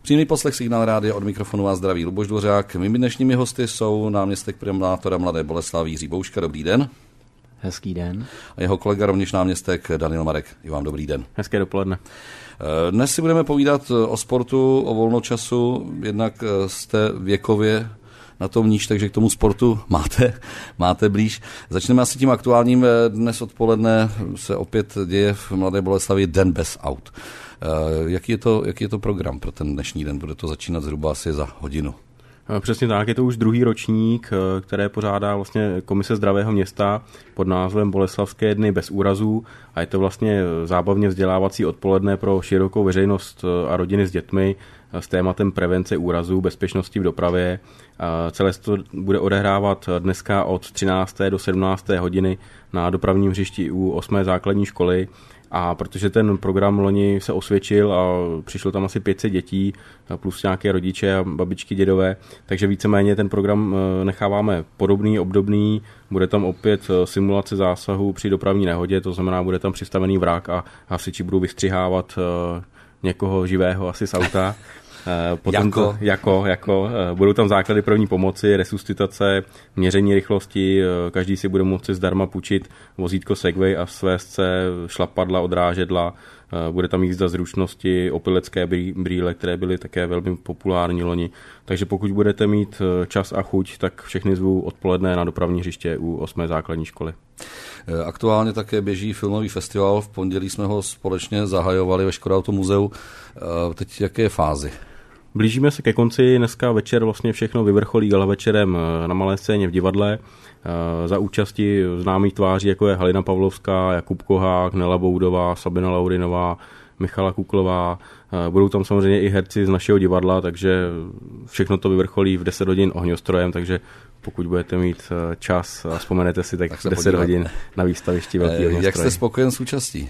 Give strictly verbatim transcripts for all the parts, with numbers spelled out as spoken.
Příjemný poslech Signál rádia, od mikrofonu vás zdraví Luboš Dvořák. Mými dnešními hosty jsou náměstek primátora Mladé Boleslavi Jiří Bouška. Dobrý den. Hezký den. A jeho kolega, rovněž náměstek Daniel Marek. I vám dobrý den. Hezké dopoledne. Dnes si budeme povídat o sportu, o volnočasu. Jednak jste věkově na tom níž, takže k tomu sportu máte, máte blíž. Začneme asi tím aktuálním. Dnes odpoledne se opět děje v Mladé Boleslavi Den bez aut. Jaký je to, jaký je to program pro ten dnešní den? Bude to začínat zhruba asi za hodinu. Přesně tak, je to už druhý ročník, které pořádá vlastně Komise zdravého města pod názvem Boleslavské dny bez úrazů a je to vlastně zábavně vzdělávací odpoledne pro širokou veřejnost a rodiny s dětmi s tématem prevence úrazů, bezpečnosti v dopravě. Celé se to bude odehrávat dneska od třinácté do sedmnácté hodiny na dopravním hřišti u osmé základní školy. A protože ten program loni se osvědčil a přišlo tam asi pět set dětí plus nějaké rodiče a babičky, dědové, takže víceméně ten program necháváme podobný, obdobný. Bude tam opět simulace zásahu při dopravní nehodě, to znamená, bude tam přistavený vrak a hasiči budou vystřihávat někoho živého asi z auta. Potom jako? To, jako, jako. Budou tam základy první pomoci, resuscitace, měření rychlosti, každý si bude moci zdarma půjčit vozítko Segway a svést se, šlapadla, odrážedla, bude tam jízda zručnosti, opilecké brýle, které byly také velmi populární loni. Takže pokud budete mít čas a chuť, tak všechny zvu odpoledne na dopravní hřiště u osmé základní školy. Aktuálně také běží filmový festival, v pondělí jsme ho společně zahajovali ve Škoda Automuzeu. Teď jaké je fázi? Blížíme se ke konci, dneska večer vlastně všechno vyvrcholí gala večerem na malé scéně v divadle za účasti známých tváří, jako je Halina Pavlovská, Jakub Kohák, Nela Boudová, Sabina Laurinová, Michala Kuklová. Budou tam samozřejmě i herci z našeho divadla, takže všechno to vyvrcholí v deset hodin ohňostrojem, takže pokud budete mít čas a vzpomenete si, tak, tak deset hodin na výstavišti velký ohňostroj. Jak jste spokojen s účastí?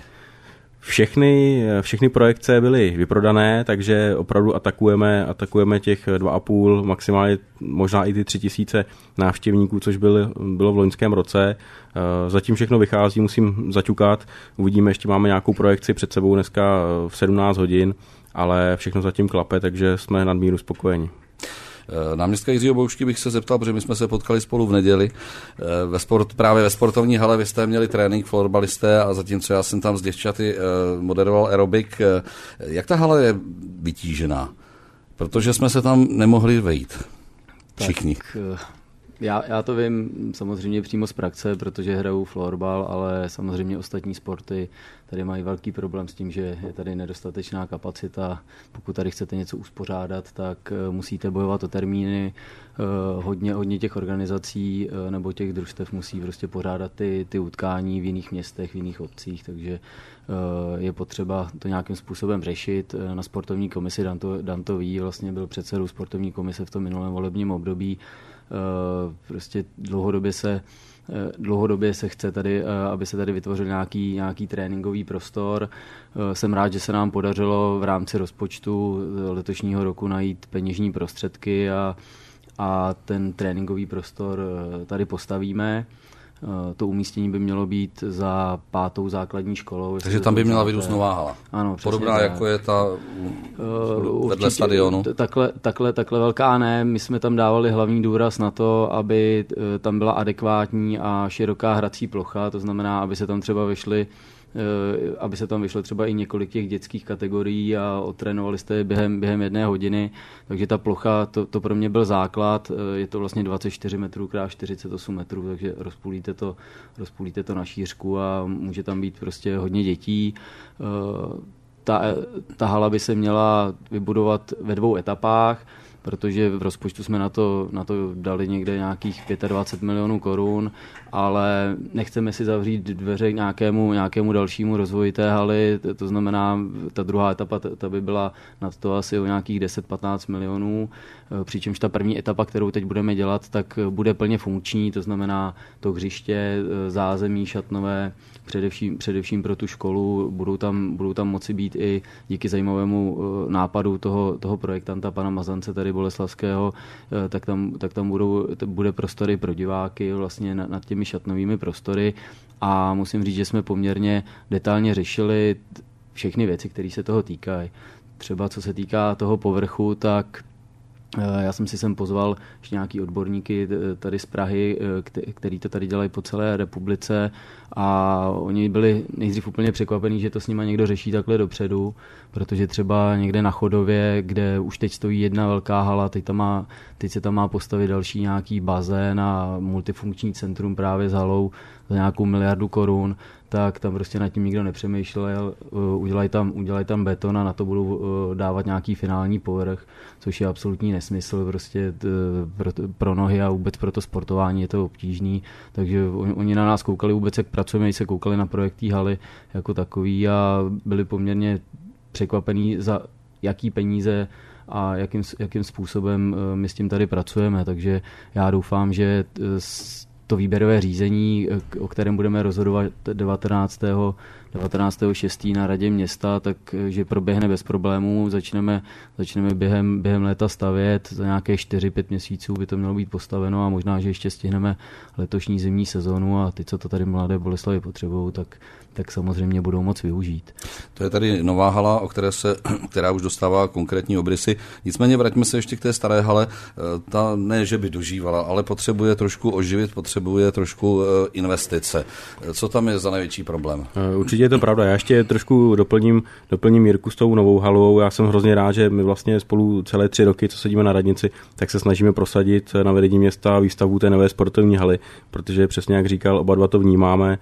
Všechny, všechny projekce byly vyprodané, takže opravdu atakujeme, atakujeme těch dva a půl, maximálně možná i ty tři tisíce návštěvníků, což bylo, bylo v loňském roce. Zatím všechno vychází, musím zaťukat. Uvidíme, ještě máme nějakou projekci před sebou dneska v sedmnáct hodin, ale všechno zatím klape, takže jsme nadmíru spokojeni. Náměstka Jiřího Boušky bych se zeptal, protože my jsme se potkali spolu v neděli. Ve sport, právě ve sportovní hale vy jste měli trénink, florbalisté, a zatímco já jsem tam s děvčaty moderoval aerobik. Jak ta hala je vytížená? Protože jsme se tam nemohli vejít. Všichni. Tak, já, já to vím samozřejmě přímo z praxe, protože hraju florbal, ale samozřejmě ostatní sporty tady mají velký problém s tím, že je tady nedostatečná kapacita. Pokud tady chcete něco uspořádat, tak musíte bojovat o termíny. Hodně, hodně těch organizací nebo těch družstev musí prostě pořádat ty, ty utkání v jiných městech, v jiných obcích, takže je potřeba to nějakým způsobem řešit. Na sportovní komisi Dan to, Dan to ví, vlastně byl předsedou sportovní komise v tom minulém volebním období. Prostě dlouhodobě se Dlouhodobě se chce tady, aby se tady vytvořil nějaký, nějaký tréninkový prostor. Jsem rád, že se nám podařilo v rámci rozpočtu letošního roku najít peněžní prostředky a, a ten tréninkový prostor tady postavíme. To umístění by mělo být za pátou základní školou. Takže tam by měla vyrůst nová hala. Ano, podobná tak. Jako je ta uh, vedle stadionu. Takhle, takhle, takhle velká ne. My jsme tam dávali hlavní důraz na to, aby tam byla adekvátní a široká hrací plocha, to znamená, aby se tam třeba vyšly aby se tam vyšlo třeba i několik těch dětských kategorií a otrénovali jste během, během jedné hodiny, takže ta plocha, to, to pro mě byl základ, je to vlastně dvacet čtyři metrů krát čtyřicet osm metrů, takže rozpůlíte to, rozpůlíte to na šířku a může tam být prostě hodně dětí. Ta, ta hala by se měla vybudovat ve dvou etapách, protože v rozpočtu jsme na to, na to dali někde nějakých dvacet pět milionů korun, ale nechceme si zavřít dveře k nějakému, nějakému dalšímu rozvoji té haly, to znamená, ta druhá etapa, ta by byla nad to asi o nějakých deset až patnáct milionů, přičemž ta první etapa, kterou teď budeme dělat, tak bude plně funkční, to znamená to hřiště, zázemí, šatnové, především, především pro tu školu, budou tam, budou tam moci být i díky zajímavému nápadu toho, toho projektanta, pana Mazance tady boleslavského, tak tam, tak tam budou, bude prostory pro diváky vlastně nad těmi šatnovými prostory a musím říct, že jsme poměrně detailně řešili všechny věci, které se toho týkají. třeba co se týká toho povrchu, tak já jsem si sem pozval ještě nějaký odborníky tady z Prahy, který to tady dělají po celé republice a oni byli nejdřív úplně překvapení, že to s nima někdo řeší takhle dopředu, protože třeba někde na Chodově, kde už teď stojí jedna velká hala, teď, tam má, teď se tam má postavit další nějaký bazén a multifunkční centrum právě s halou za nějakou miliardu korun, tak tam prostě nad tím nikdo nepřemýšlel, udělají tam, udělají tam beton a na to budou dávat nějaký finální povrch, což je absolutní nesmysl, prostě pro, pro nohy a vůbec pro to sportování je to obtížný, takže oni na nás koukali vůbec, jak pracujeme, se koukali na projekt té haly jako takový a byli poměrně překvapení, za jaký peníze a jakým, jakým způsobem my s tím tady pracujeme, takže já doufám, že to výběrové řízení, o kterém budeme rozhodovat devatenáctého šestého na radě města, takže proběhne bez problémů. Začneme, začneme během, během léta stavět, za nějaké čtyři pět měsíců by to mělo být postaveno a možná, že ještě stihneme letošní zimní sezónu a ty, co to tady Mladé Boleslavi potřebují, tak, tak samozřejmě budou moc využít. To je tady nová hala, o které se, která už dostává konkrétní obrysy. Nicméně vraťme se ještě k té staré hale. Ta ne, že by dožívala, ale potřebuje trošku oživit, potřebuje trošku investice. Co tam je za největší problém? Určitě je to pravda. Já ještě trošku doplním, doplním Jirku s tou novou halou. Já jsem hrozně rád, že my vlastně spolu celé tři roky, co sedíme na radnici, tak se snažíme prosadit na vedení města výstavbu té nové sportovní haly, protože přesně jak říkal, oba dva to vnímáme.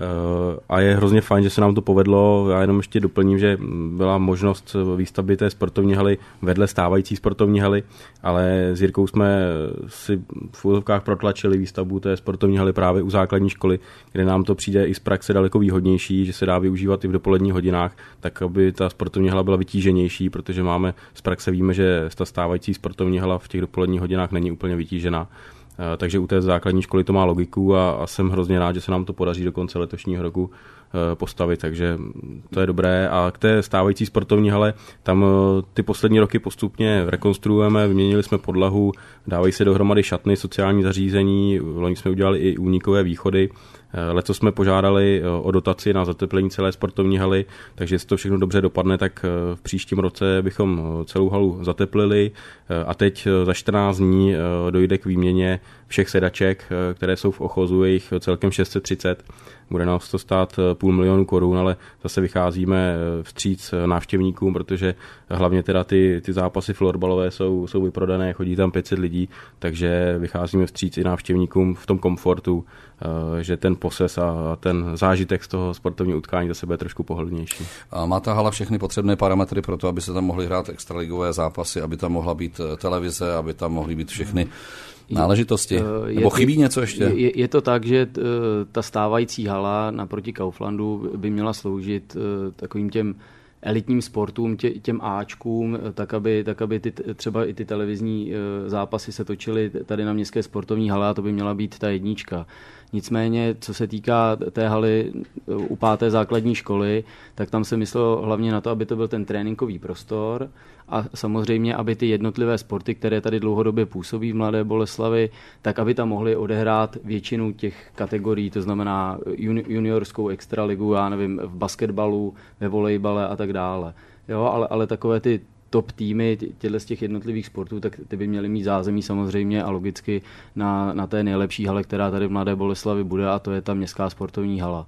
A je hrozně fajn, že se nám to povedlo. Já jenom ještě doplním, že byla možnost výstavby té sportovní haly vedle stávající sportovní haly, ale s Jirkou jsme si v úzovkách protlačili výstavbu té sportovní haly právě u základní školy, kde nám to přijde i z praxe daleko výhodnější, že se dá využívat i v dopoledních hodinách, tak aby ta sportovní hala byla vytíženější, protože máme z praxe víme, že ta stávající sportovní hala v těch dopoledních hodinách není úplně vytížená. Takže u té základní školy to má logiku a, a jsem hrozně rád, že se nám to podaří do konce letošního roku postavit, takže to je dobré. A k té stávající sportovní hale, tam ty poslední roky postupně rekonstruujeme, vyměnili jsme podlahu, dávají se dohromady šatny, sociální zařízení, loni jsme udělali i únikové východy. Letos jsme požádali o dotaci na zateplení celé sportovní haly, takže jestli to všechno dobře dopadne, tak v příštím roce bychom celou halu zateplili a teď za čtrnáct dní dojde k výměně všech sedaček, které jsou v ochozu, je jich celkem šest set třicet. Bude nás to stát půl milionu korun, ale zase vycházíme vstříc návštěvníkům, protože hlavně teda ty, ty zápasy florbalové jsou, jsou vyprodané, chodí tam pět set lidí, takže vycházíme vstříc i návštěvníkům v tom komfortu, že ten poses a ten zážitek z toho sportovního utkání za sebe je trošku pohodlnější. A má ta hala všechny potřebné parametry pro to, aby se tam mohly hrát extraligové zápasy, aby tam mohla být televize, aby tam mohly být všechny náležitosti? Je, Nebo chybí něco ještě? Je, je to tak, že ta stávající hala naproti Kauflandu by měla sloužit takovým těm elitním sportům, tě, těm áčkům, tak aby, tak aby ty, třeba i ty televizní zápasy se točily tady na městské sportovní hale a to by měla být ta jednička. Nicméně, co se týká té haly u páté základní školy, tak tam se myslelo hlavně na to, aby to byl ten tréninkový prostor a samozřejmě, aby ty jednotlivé sporty, které tady dlouhodobě působí v Mladé Boleslavi, tak aby tam mohly odehrát většinu těch kategorií, to znamená juniorskou extraligu, já nevím, v basketbalu, ve volejbale a tak dále. Jo, ale, ale takové ty top týmy těchto z těch jednotlivých sportů, tak ty by měly mít zázemí samozřejmě a logicky na, na té nejlepší hale, která tady v Mladé Boleslavi bude, a to je ta městská sportovní hala.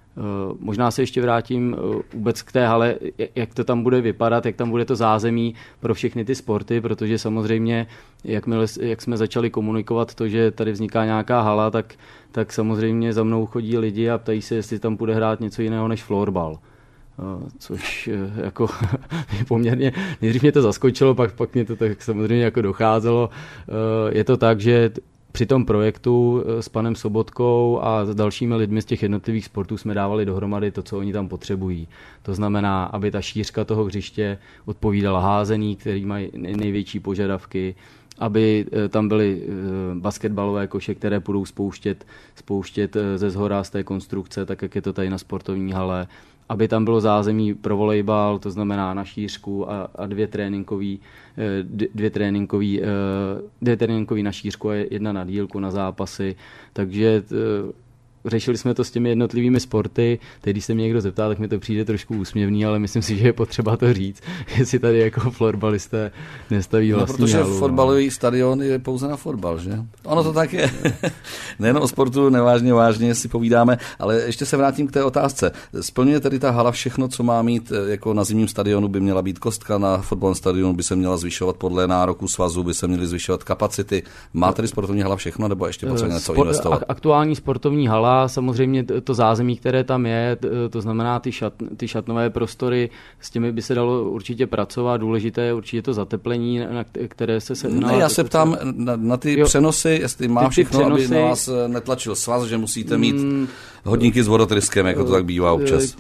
Možná se ještě vrátím vůbec k té hale, jak to tam bude vypadat, jak tam bude to zázemí pro všechny ty sporty, protože samozřejmě, jakmile, jak jsme začali komunikovat to, že tady vzniká nějaká hala, tak, tak samozřejmě za mnou chodí lidi a ptají se, jestli tam bude hrát něco jiného než florbal. Což jako poměrně, nejdřív mě to zaskočilo, pak, pak mě to tak samozřejmě jako docházelo. Je to tak, že při tom projektu s panem Sobotkou a s dalšími lidmi z těch jednotlivých sportů jsme dávali dohromady to, co oni tam potřebují. To znamená, aby ta šířka toho hřiště odpovídala házení, který mají největší požadavky, aby tam byly basketbalové koše, které budou spouštět, spouštět ze zhora z té konstrukce, tak jak je to tady na sportovní hale, aby tam bylo zázemí pro volejbal, to znamená na šířku a, a dvě tréninkový, dvě tréninkový, dvě tréninkový na šířku a jedna na dílku na zápasy. Takže řešili jsme to s těmi jednotlivými sporty, teď když se mě někdo zeptá, tak mi to přijde trošku úsměvný, ale myslím si, že je potřeba to říct, jestli tady jako florbalisté nestaví vlastní no, protože halu. fotbalový stadion je pouze na fotbal, že? Ono to tak je. Nejen o sportu, nevážně, vážně si povídáme, ale ještě se vrátím k té otázce. Splňuje tedy ta hala všechno, co má mít, jako na zimním stadionu by měla být kostka, na fotbalovém stadionu by se měla zvyšovat podle nároku svazu, by se měly zvyšovat kapacity. Má tedy sportovní hala všechno, nebo ještě potřebuje něco Spor- investovat? Aktuální sportovní hala, samozřejmě to zázemí, které tam je, to znamená ty, šat, ty šatnové prostory, s těmi by se dalo určitě pracovat, důležité je určitě to zateplení, na které se se... Ne, já se ptám na, na ty jo, přenosy, jestli má ty, všechno, ty přenosy, aby na vás netlačil svaz, že musíte mít mm, hodníky s vodotryskem, jako to tak bývá občas.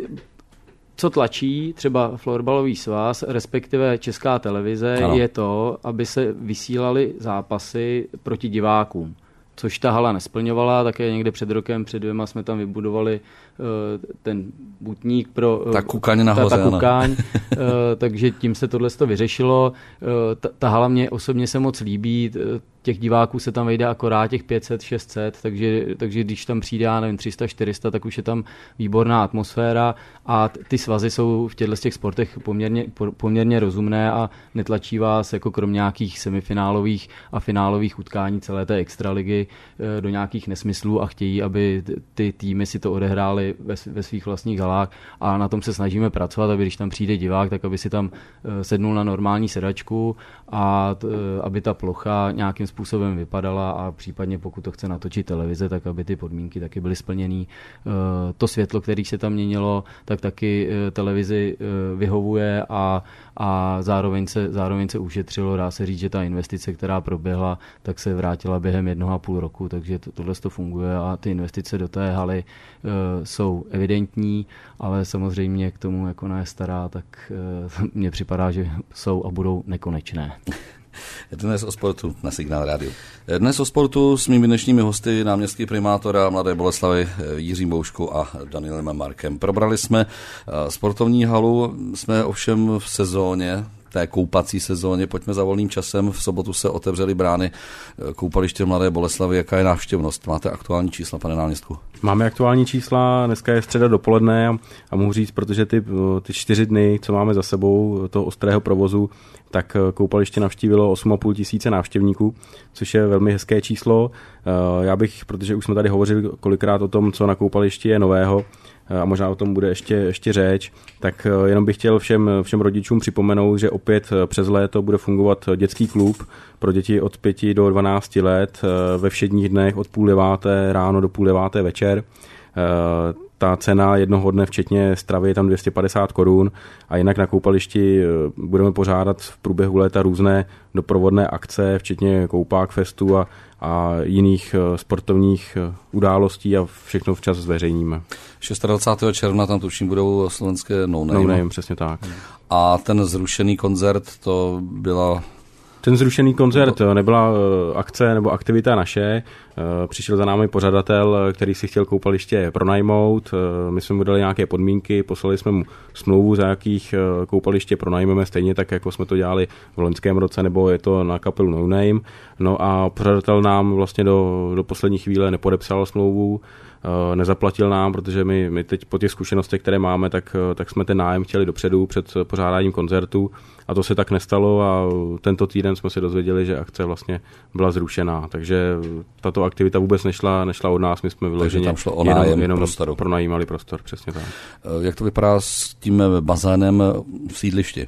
Co tlačí třeba florbalový svaz, respektive Česká televize, ano. je to, aby se vysílaly zápasy proti divákům. Což ta hala nesplňovala, také někde před rokem, před dvěma jsme tam vybudovali uh, ten butník pro... Uh, ta kukaň nahoře, ta, ta kukaň, uh, takže tím se tohle to vyřešilo. Uh, ta, ta hala mě osobně se moc líbí, těch diváků se tam vejde akorát těch pět set, šest set, takže, takže když tam přijde, já nevím, tři sta, čtyři sta, tak už je tam výborná atmosféra a ty svazy jsou v těchto těch sportech poměrně, poměrně rozumné a netlačí vás jako krom nějakých semifinálových a finálových utkání celé té extraligy do nějakých nesmyslů a chtějí, aby ty týmy si to odehrály ve, ve svých vlastních halách a na tom se snažíme pracovat, aby když tam přijde divák, tak aby si tam sednul na normální sedačku a t, aby ta plocha nějakým způsobem vypadala a případně pokud to chce natočit televize, tak aby ty podmínky taky byly splněný. To světlo, které se tam měnilo, tak taky televizi vyhovuje a, a zároveň, se, zároveň se ušetřilo. Dá se říct, že ta investice, která proběhla, tak se vrátila během jednoho a půl roku, takže to, tohle to funguje a ty investice do té haly uh, jsou evidentní, ale samozřejmě k tomu, jak ona je stará, tak uh, mně připadá, že jsou a budou nekonečné. Dnes o sportu na Signál rádiu. Dnes o sportu s mými dnešními hosty, náměstky primátora Mladé Boleslavi Jiřím Boušku a Danielem Markem. Probrali jsme sportovní halu, jsme ovšem v sezóně, té koupací sezóně, pojďme za volným časem. V sobotu se otevřely brány koupaliště Mladé Boleslavy. Jaká je návštěvnost? Máte aktuální čísla, pane náměstku? Máme aktuální čísla, dneska je středa dopoledne a, a mohu říct, protože ty, ty čtyři dny, co máme za sebou, toho ostrého provozu, tak koupaliště navštívilo osm a půl tisíce návštěvníků, což je velmi hezké číslo. Já bych, protože už jsme tady hovořili kolikrát o tom, co na koupališti je nového, a možná o tom bude ještě, ještě řeč, tak jenom bych chtěl všem, všem rodičům připomenout, že opět přes léto bude fungovat dětský klub pro děti od pěti do dvanácti let ve všedních dnech od půl deváté ráno do půl deváté večer. Ta cena jednoho dne, včetně stravy, je tam dvě stě padesát korun a jinak na koupališti budeme pořádat v průběhu léta různé doprovodné akce, včetně koupák festu a, a jiných sportovních událostí a všechno včas zveřejníme. dvacátého šestého června tam tuším budou slovenské No Name. No Name, přesně tak. A ten zrušený koncert, to byla... Ten zrušený koncert nebyla akce nebo aktivita naše. Přišel za námi pořadatel, který si chtěl koupaliště pronajmout. My jsme mu dali nějaké podmínky, poslali jsme mu smlouvu, za jakých koupaliště pronajmeme, stejně tak, jako jsme to dělali v loňském roce, nebo je to na kapelu No Name. No a pořadatel nám vlastně do, do poslední chvíle nepodepsal smlouvu, nezaplatil nám, protože my, my teď po těch zkušenostech, které máme, tak, tak jsme ten nájem chtěli dopředu před pořádáním koncertu a to se tak nestalo a tento týden jsme se dozvěděli, že akce vlastně byla zrušená, takže tato aktivita vůbec nešla, nešla od nás, my jsme vyloženě tam šlo o nájem jenom, jenom prostoru. Pronajímali prostor, přesně tak. Jak to vypadá s tím bazénem v sídlišti?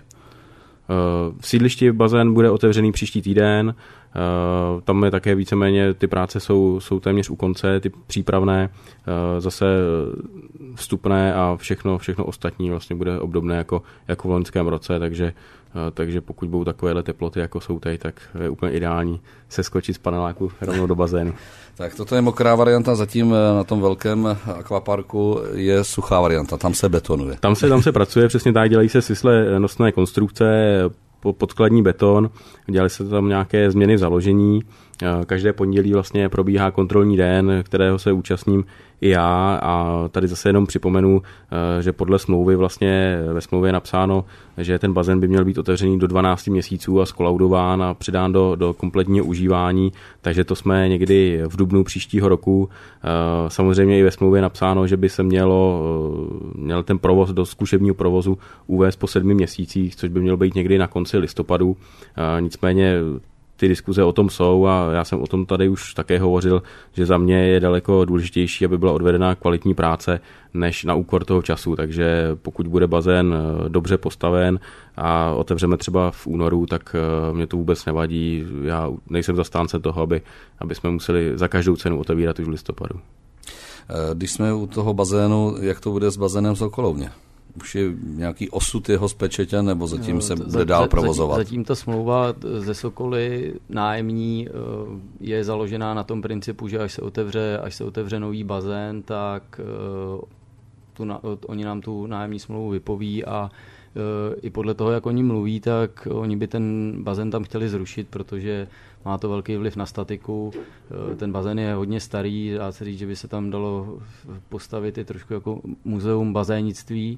V sídlišti bazén bude otevřený příští týden, tam je také víceméně, ty práce jsou, jsou téměř u konce, ty přípravné, zase vstupné a všechno, všechno ostatní vlastně bude obdobné jako, jako v loňském roce, takže, takže pokud budou takovéhle teploty, jako jsou teď, tak je úplně ideální se skočit z paneláku rovnou do bazénu. Tak toto je mokrá varianta, zatím na tom velkém akvaparku je suchá varianta, tam se betonuje. Tam se, tam se pracuje, přesně tak, dělají se svislé nosné konstrukce, podkladní beton, dělali se tam nějaké změny v založení Každé pondělí vlastně probíhá kontrolní den, kterého se účastním i já, a tady zase jenom připomenu, že podle smlouvy vlastně ve smlouvě je napsáno, že ten bazén by měl být otevřený do dvanácti měsíců a skolaudován a přidán do, do kompletního užívání, takže to jsme někdy v dubnu příštího roku. Samozřejmě i ve smlouvě je napsáno, že by se mělo, měl ten provoz do zkušebního provozu uvést po sedmi měsících, což by mělo být někdy na konci listopadu. Nicméně ty diskuze o tom jsou a já jsem o tom tady už také hovořil, že za mě je daleko důležitější, aby byla odvedena kvalitní práce, než na úkor toho času. Takže pokud bude bazén dobře postaven a otevřeme třeba v únoru, tak mě to vůbec nevadí. Já nejsem zastánce toho, aby, aby jsme museli za každou cenu otevírat už v listopadu. Když jsme u toho bazénu, jak to bude s bazénem v Sokolovně? Už je nějaký osud jeho spečetěn, nebo zatím no, se bude za, dál provozovat? Zatím, zatím ta smlouva ze Sokoly nájemní je založená na tom principu, že až se otevře, až se otevře nový bazén, tak tu, oni nám tu nájemní smlouvu vypoví a i podle toho, jak oni mluví, tak oni by ten bazén tam chtěli zrušit, protože má to velký vliv na statiku. Ten bazén je hodně starý, dá se říct, že by se tam dalo postavit i trošku jako muzeum bazénictví,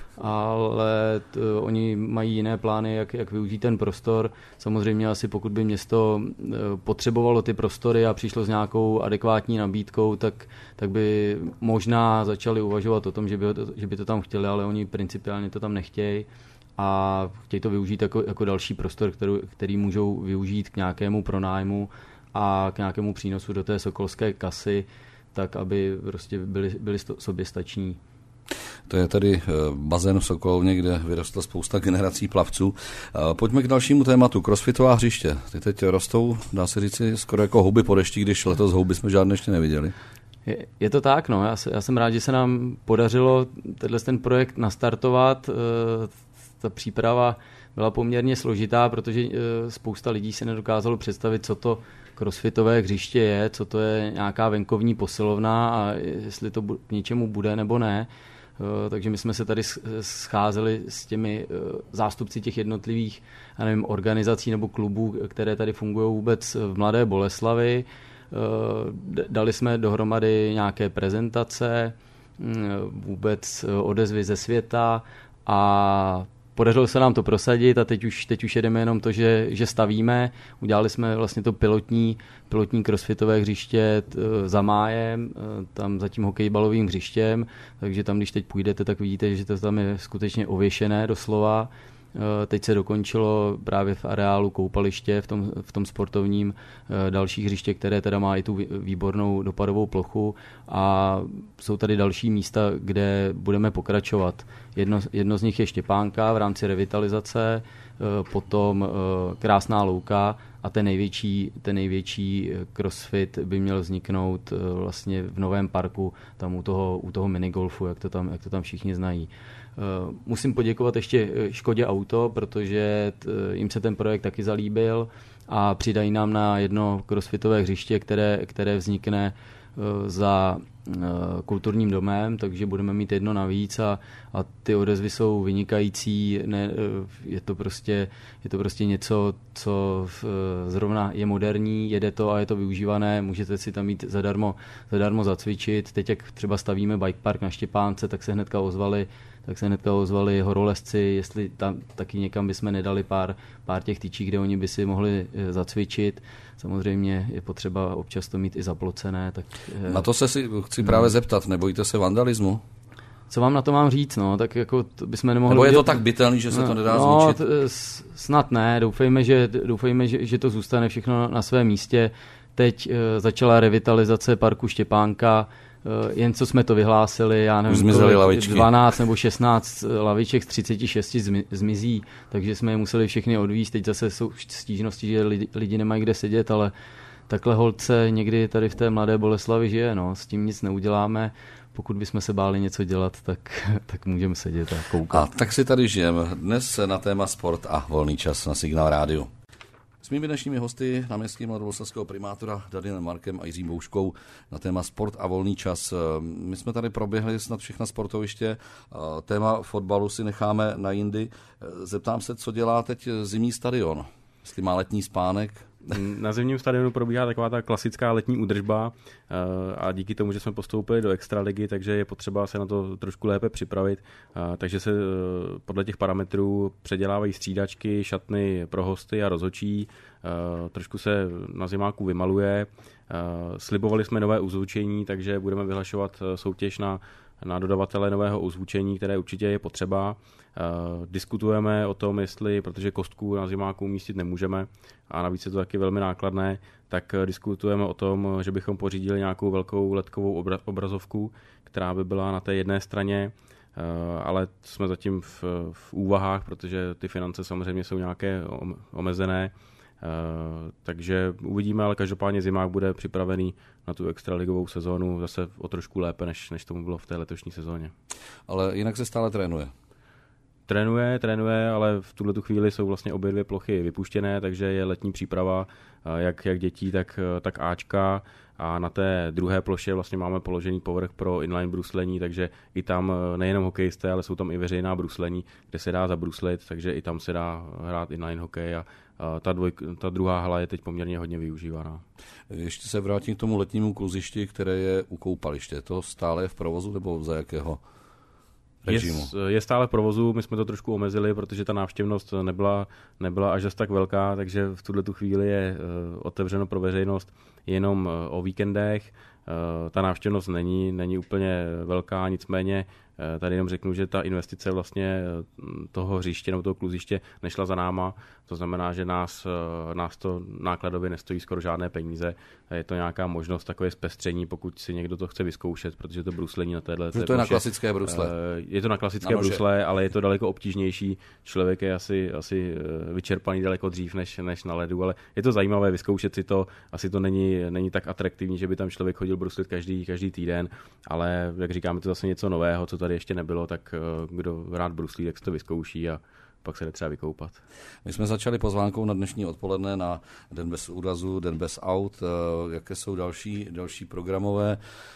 ale to, oni mají jiné plány, jak, jak využít ten prostor. Samozřejmě asi pokud by město potřebovalo ty prostory a přišlo s nějakou adekvátní nabídkou, tak, tak by možná začali uvažovat o tom, že by, že by to tam chtěli, ale oni principiálně to tam nechtějí a chtějí to využít jako, jako další prostor, který, který můžou využít k nějakému pronájmu a k nějakému přínosu do té sokolské kasy, tak aby prostě byli, byli soběstační. To je tady bazén v Sokolovně, kde vyrostla spousta generací plavců. Pojďme k dalšímu tématu. Crossfitová hřiště. Ty teď rostou, dá se říci, skoro jako houby po dešti, když letos houby jsme žádné ještě neviděli. Je, je to tak, no. Já, se, já jsem rád, že se nám podařilo tenhle ten projekt nastartovat. Ta příprava byla poměrně složitá, protože spousta lidí si nedokázalo představit, co to crossfitové hřiště je, co to je nějaká venkovní posilovna a jestli to k něčemu bude nebo ne. Takže my jsme se tady scházeli s těmi zástupci těch jednotlivých, já nevím, organizací nebo klubů, které tady fungují vůbec v Mladé Boleslavi. Dali jsme dohromady nějaké prezentace, vůbec odezvy ze světa a podařilo se nám to prosadit a teď už, teď už jedeme jenom to, že, že stavíme. Udělali jsme vlastně to pilotní, pilotní crossfitové hřiště za májem, tam za tím hokejbalovým hřištěm, takže tam, když teď půjdete, tak vidíte, že to tam je skutečně ověšené doslova. Teď se dokončilo právě v areálu koupaliště, v tom, v tom sportovním další hřiště, které teda má i tu výbornou dopadovou plochu a jsou tady další místa, kde budeme pokračovat. Jedno, jedno z nich je Štěpánka v rámci revitalizace, potom Krásná louka a ten největší, ten největší crossfit by měl vzniknout vlastně v novém parku, tam u toho, u toho minigolfu, jak to tam, jak to tam všichni znají. Musím poděkovat ještě Škodě Auto, protože jim se ten projekt taky zalíbil a přidají nám na jedno crossfitové hřiště, které, které vznikne za kulturním domem, takže budeme mít jedno navíc a, a ty odezvy jsou vynikající. Ne, je, to prostě, je to prostě něco, co zrovna je moderní, jede to a je to využívané, můžete si tam mít zadarmo, zadarmo zacvičit. Teď, jak třeba stavíme bike park na Štěpánce, tak se hnedka ozvali tak se hnedka ozvali horolezci, jestli tam taky někam bychom nedali pár, pár těch tyčí, kde oni by si mohli zacvičit. Samozřejmě je potřeba občas to mít i zaplocené. Tak, na to se si chci právě zeptat, nebojíte se vandalismu? Co vám na to mám říct, no, tak jako to bychom nemohli... Nebo je to tak bytelný, že se to nedá no, zničit? No, snad ne, doufejme, že, doufejme že, že to zůstane všechno na svém místě. Teď uh, začala revitalizace parku Štěpánka, Uh, jen co jsme to vyhlásili, já nevím, dvanáct nebo šestnáct laviček z třicet šest zmi, zmizí, takže jsme je museli všechny odvízt. Teď zase jsou stížnosti, že lidi, lidi nemají kde sedět, ale takhle holce někdy tady v té Mladé Boleslavi žije, no, s tím nic neuděláme. Pokud bychom se báli něco dělat, tak, tak můžeme sedět a koukat. A tak si tady žijeme. Dnes na téma sport a volný čas na Signál rádiu. S mými dnešními hosty, náměstským mladoboleslavského primátora Danielem Markem a Jiřím Bouškou na téma sport a volný čas. My jsme tady proběhli snad všechna sportoviště, téma fotbalu si necháme na jindy. Zeptám se, co dělá teď zimní stadion. Jestli má letní spánek? Na zimním stadionu probíhá taková ta klasická letní údržba a díky tomu, že jsme postoupili do extraligy, takže je potřeba se na to trošku lépe připravit. Takže se podle těch parametrů předělávají střídačky, šatny pro hosty a rozhodčí. Trošku se na zimáku vymaluje. Slibovali jsme nové ozvučení, takže budeme vyhlašovat soutěž na na dodavatele nového ozvučení, které určitě je potřeba. Diskutujeme o tom, jestli, protože kostku na zimáku umístit nemůžeme a navíc je to taky velmi nákladné, tak diskutujeme o tom, že bychom pořídili nějakou velkou ledkovou obrazovku, která by byla na té jedné straně, ale jsme zatím v, v úvahách, protože ty finance samozřejmě jsou nějaké omezené. Uh, takže uvidíme, ale každopádně zimák bude připravený na tu extraligovou sezónu zase o trošku lépe, než, než tomu bylo v té letošní sezóně. Ale jinak se stále trénuje. Trénuje, trénuje, ale v tuhle chvíli jsou vlastně obě dvě plochy vypuštěné, takže je letní příprava jak, jak dětí, tak, tak Ačka a na té druhé ploše vlastně máme položený povrch pro inline bruslení, takže i tam nejenom hokejisté, ale jsou tam i veřejná bruslení, kde se dá zabruslit, takže i tam se dá hrát inline hokej a ta, dvoj, ta druhá hala je teď poměrně hodně využívaná. Ještě se vrátím k tomu letnímu kluzišti, které je u koupaliště. To stále je v provozu nebo za jakého režimu? Je, je stále v provozu, my jsme to trošku omezili, protože ta návštěvnost nebyla, nebyla až tak velká, takže v tuhle tu chvíli je uh, otevřeno pro veřejnost jenom uh, o víkendech. Uh, ta návštěvnost není, není úplně velká, nicméně uh, tady jenom řeknu, že ta investice vlastně toho hřiště nebo toho kluziště nešla za náma, to znamená, že nás, uh, nás to nákladově nestojí skoro žádné peníze, je to nějaká možnost takové zpestření, pokud si někdo to chce vyzkoušet, protože to bruslení na téhle... To je na klasické brusle. Uh, je to na klasické na brusle, ale je to daleko obtížnější, člověk je asi, asi vyčerpaný daleko dřív než, než na ledu, ale je to zajímavé vyzkoušet si to, asi to není, není tak atraktivní, že by tam člověk chodil bruslit každý, každý týden, ale jak říkáme, to zase něco nového, co tady ještě nebylo, tak kdo rád bruslí, tak si to vyzkouší a pak se jde třeba vykoupat. My jsme začali pozvánkou na dnešní odpoledne na Den bez úrazu, Den bez aut. Jaké jsou další, další programové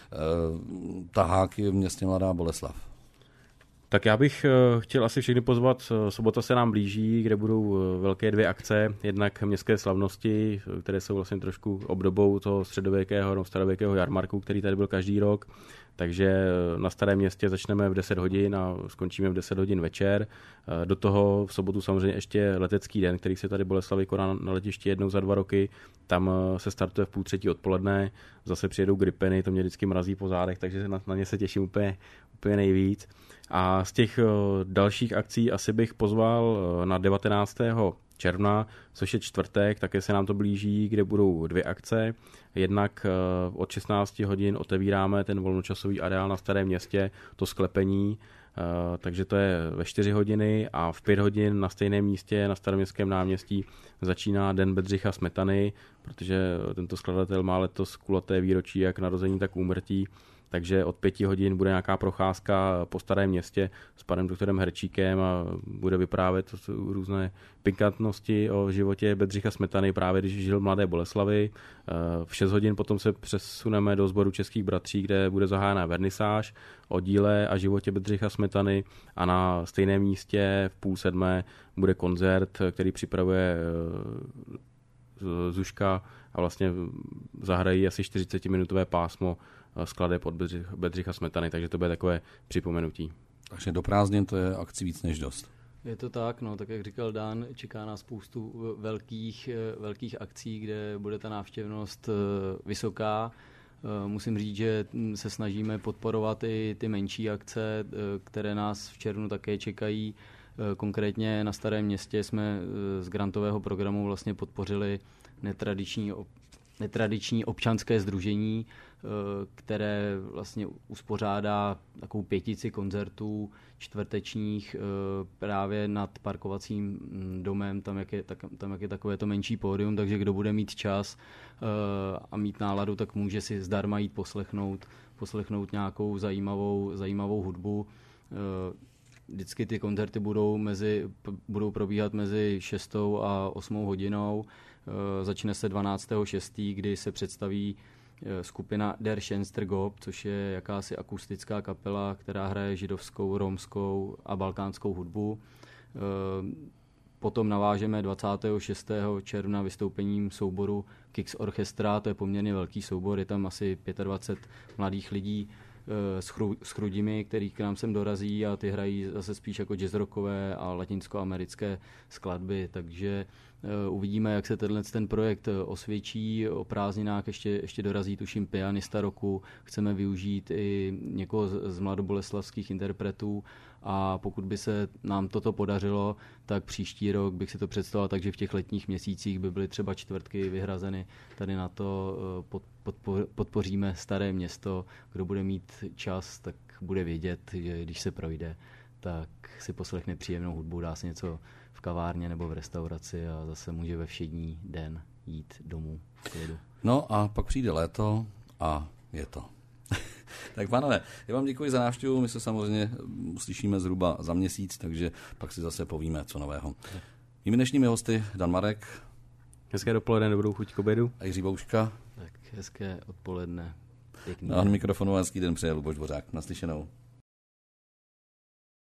taháky v městě Mladá Boleslav? Tak já bych chtěl asi všechny pozvat, sobota se nám blíží, kde budou velké dvě akce, jednak městské slavnosti, které jsou vlastně trošku obdobou toho středověkého nebo starověkého jarmarku, který tady byl každý rok, takže na Starém Městě začneme v deset hodin a skončíme v deset hodin večer. Do toho v sobotu samozřejmě ještě letecký den, který se tady Boleslavi koná na letišti jednou za dva roky, tam se startuje v půl třetí odpoledne, zase přijedou gripeny, to mě vždycky mrazí po zádech, takže na, na ně se těším úplně, úplně nejvíc. A z těch dalších akcí asi bych pozval na devatenáctého června, což je čtvrtek, také se nám to blíží, kde budou dvě akce. Jednak od šestnáct hodin otevíráme ten volnočasový areál na Starém Městě, to sklepení, takže to je ve čtyři hodiny a v pět hodin na stejném místě na Staroměstském náměstí začíná Den Bedřicha Smetany, protože tento skladatel má letos kulaté výročí jak narození, tak úmrtí. Takže od pěti hodin bude nějaká procházka po Starém Městě s panem doktorem Herčíkem a bude vyprávět různé pikantnosti o životě Bedřicha Smetany, právě když žil v Mladé Boleslavi. V šest hodin potom se přesuneme do sboru Českých bratří, kde bude zahájena vernisáž o díle a životě Bedřicha Smetany a na stejném místě v půl sedmé bude koncert, který připravuje Zuška a vlastně zahrají asi čtyřicetiminutové pásmo skladeb od Bedřicha, Bedřicha Smetany, takže to bude takové připomenutí. Takže do prázdnin to je akcí víc než dost. Je to tak, no, tak jak říkal Dan, čeká nás spoustu velkých, velkých akcí, kde bude ta návštěvnost vysoká. Musím říct, že se snažíme podporovat i ty menší akce, které nás v červnu také čekají. Konkrétně na Starém Městě jsme z grantového programu vlastně podpořili netradiční, netradiční občanské sdružení, které vlastně uspořádá takovou pětici koncertů čtvrtečních právě nad parkovacím domem, tam jak je, tam jak je takové to menší pódium, takže kdo bude mít čas a mít náladu, tak může si zdarma jít poslechnout, poslechnout nějakou zajímavou, zajímavou hudbu. Vždycky ty koncerty budou, mezi, budou probíhat mezi šestou a osmou hodinou. Začne se dvanáctého šestého kdy se představí skupina Der Schenster Gob, což je jakási akustická kapela, která hraje židovskou, romskou a balkánskou hudbu. potom navážeme dvacátého šestého června vystoupením souboru Kix Orchestra, to je poměrně velký soubor, je tam asi dvacet pět mladých lidí s, chru, s chrudimi, který k nám sem dorazí a ty hrají zase spíš jako jazzrockové a latinskoamerické skladby, takže uh, uvidíme, jak se tenhle ten projekt osvědčí. O prázdninách ještě, ještě dorazí, tuším, pianista roku, chceme využít i někoho z, z mladoboleslavských interpretů a pokud by se nám toto podařilo, tak příští rok bych si to představoval tak, že v těch letních měsících by byly třeba čtvrtky vyhrazeny tady na to, pod, podpo, podpoříme Staré Město, kdo bude mít čas, tak bude vědět, že když se projde, tak si poslechne příjemnou hudbu, dá si něco v kavárně nebo v restauraci a zase může ve všední den jít domů v klidu. No a pak přijde léto a je to. Tak pánové, já vám děkuji za návštěvu, my se samozřejmě uslyšíme zhruba za měsíc, takže pak si zase povíme, co nového. Mými dnešními hosty Dan Marek. Hezké dopoledne, dobrou chuť k obědu. A Jiří Bouška. Tak hezké odpoledne. Pěkný A na mikrofonu hezký den přeje Luboš Dvořák. Naslyšenou.